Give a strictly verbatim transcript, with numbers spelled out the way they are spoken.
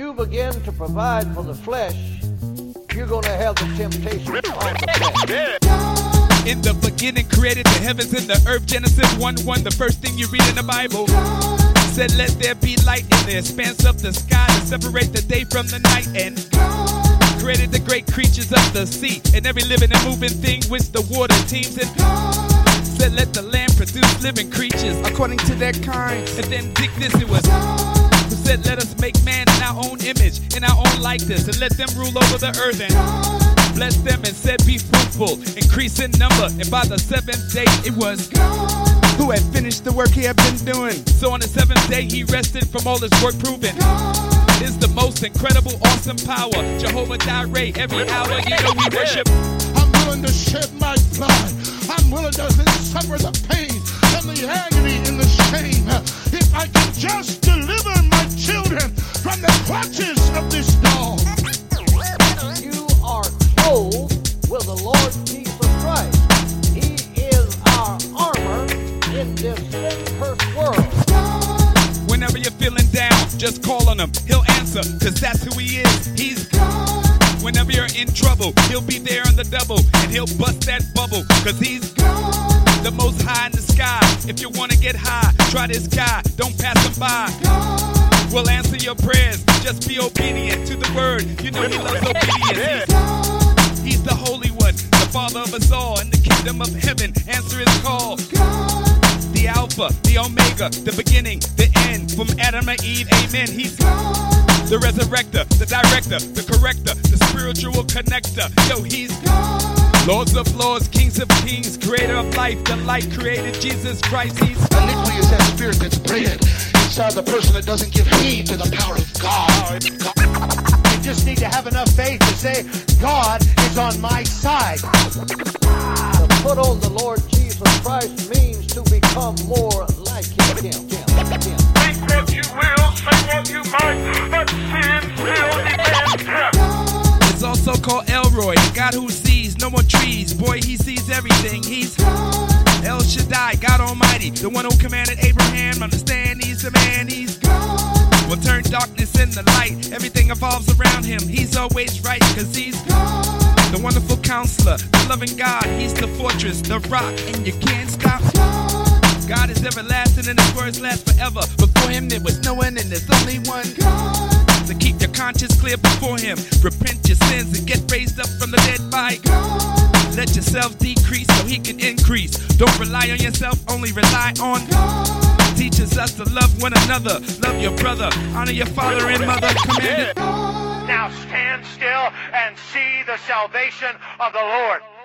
you begin to provide for the flesh, you're going to have the temptation of the flesh. In the beginning created the heavens and the earth. Genesis one one, the first thing you read in the Bible. Said let there be light in the expanse of the sky to separate the day from the night. And created the great creatures of the sea and every living and moving thing which the water teems. And said let the land produce living creatures according to their kind. And then dig this, it was who said let us make man in our own image, in our own likeness, and let them rule over the earth. And bless them and said be fruitful, increase in number. And by the seventh day it was who had finished the work he had been doing. So on the seventh day he rested from all his work, proving is the most incredible, awesome power. Jehovah Jireh, every hour you know we worship. I'm willing to shed my blood. I'm willing to suffer the pain and the agony and the shame if I can just deliver my children from the clutches of this dog. You are clothed with the Lord Jesus Christ. He is our armor in this sin-cursed world. Whenever you're feeling down, just call on him. He'll answer, cause that's who he is. He's God. Whenever you're in trouble, he'll be there on the double, and he'll bust that bubble, cause he's God. The most high in the sky. If you wanna get high, try this guy, don't pass him by. God. We'll answer your prayers, just be obedient to the word. You know he loves obedience. He's, he's the Holy One, the Father of us all, in the kingdom of heaven. Answer his call. God. The Alpha, the Omega, the beginning, the end, from Adam to Eve, amen. He's God. The resurrector, the director, the corrector, the spiritual connector. Yo, he's God. Lords of lords, kings of kings, creator of life, the light created Jesus Christ. He's God. Iniquity is that spirit that's bred inside the person that doesn't give heed to the power of God. God. You just need to have enough faith to say, God is on my side. To put on the Lord Jesus Christ means to become more like him. him, him, him. Think what you will, say what you might, but sin still demands death. It's also called Elroy, the God who sees no more trees. Boy, he sees everything. He's God. El Shaddai, God Almighty, the one who commanded Abraham. Understand he's the man. He's God. Will turn darkness into light. Everything evolves around him. He's always right, cause he's God. The wonderful counselor, the loving God. He's the fortress, the rock, and you can't stop. God, God is everlasting and his words last forever. Before him there was no one and there's only one. God. So keep your conscience clear before him. Repent your sins and get raised up from the dead by God. Let yourself decrease so he can increase. Don't rely on yourself, only rely on God. Teaches us to love one another. Love your brother, honor your father and mother. Commanded. Now stand still and see the salvation of the Lord.